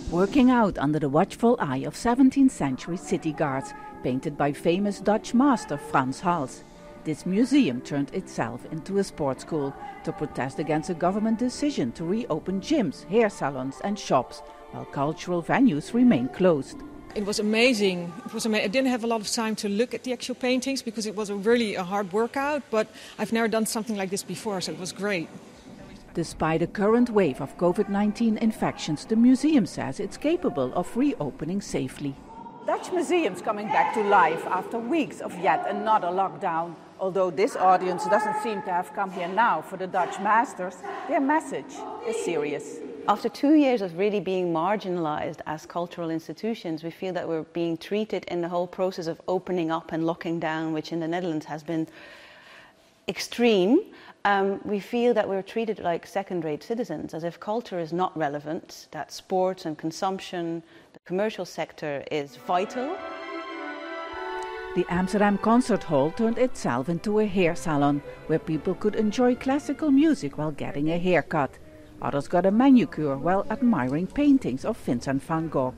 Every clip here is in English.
Working out under the watchful eye of 17th century city guards, painted by famous Dutch master Frans Hals. This museum turned itself into a sports school to protest against a government decision to reopen gyms, hair salons and shops, while cultural venues remain closed. It was amazing. I didn't have a lot of time to look at the actual paintings because it was really a hard workout, but I've never done something like this before, so it was great. Despite a current wave of COVID-19 infections, the museum says it's capable of reopening safely. Dutch museums coming back to life after weeks of yet another lockdown. Although this audience doesn't seem to have come here now for the Dutch masters, their message is serious. After 2 years of really being marginalized as cultural institutions, we feel that we're being treated in the whole process of opening up and locking down, which in the Netherlands has been extreme. We feel that we're treated like second-rate citizens, as if culture is not relevant, that sports and consumption, the commercial sector is vital. The Amsterdam Concert Hall turned itself into a hair salon, where people could enjoy classical music while getting a haircut. Others got a manicure while admiring paintings of Vincent van Gogh.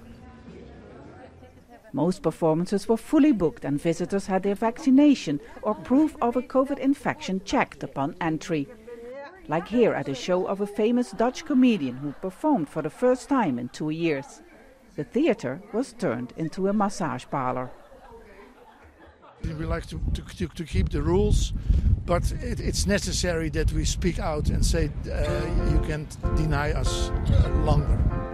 Most performances were fully booked and visitors had their vaccination or proof of a COVID infection checked upon entry. Like here at a show of a famous Dutch comedian who performed for the first time in 2 years. The theater was turned into a massage parlor. We like to keep the rules, but it's necessary that we speak out and say you can't deny us longer.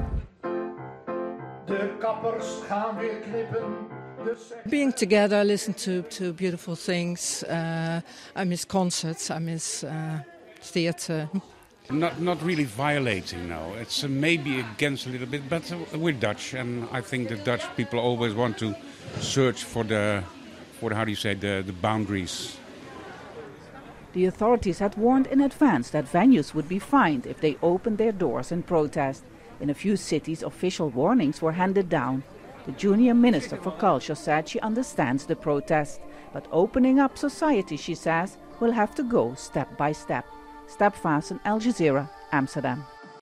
Being together, listen to beautiful things. I miss concerts, I miss theatre. Not really violating, no. It's maybe against a little bit, but we're Dutch, and I think the Dutch people always want to search for the boundaries. The authorities had warned in advance that venues would be fined if they opened their doors in protest. In a few cities, official warnings were handed down. The junior minister for culture said she understands the protest, but opening up society, she says, will have to go step by step. Step Vassen, Al Jazeera, Amsterdam.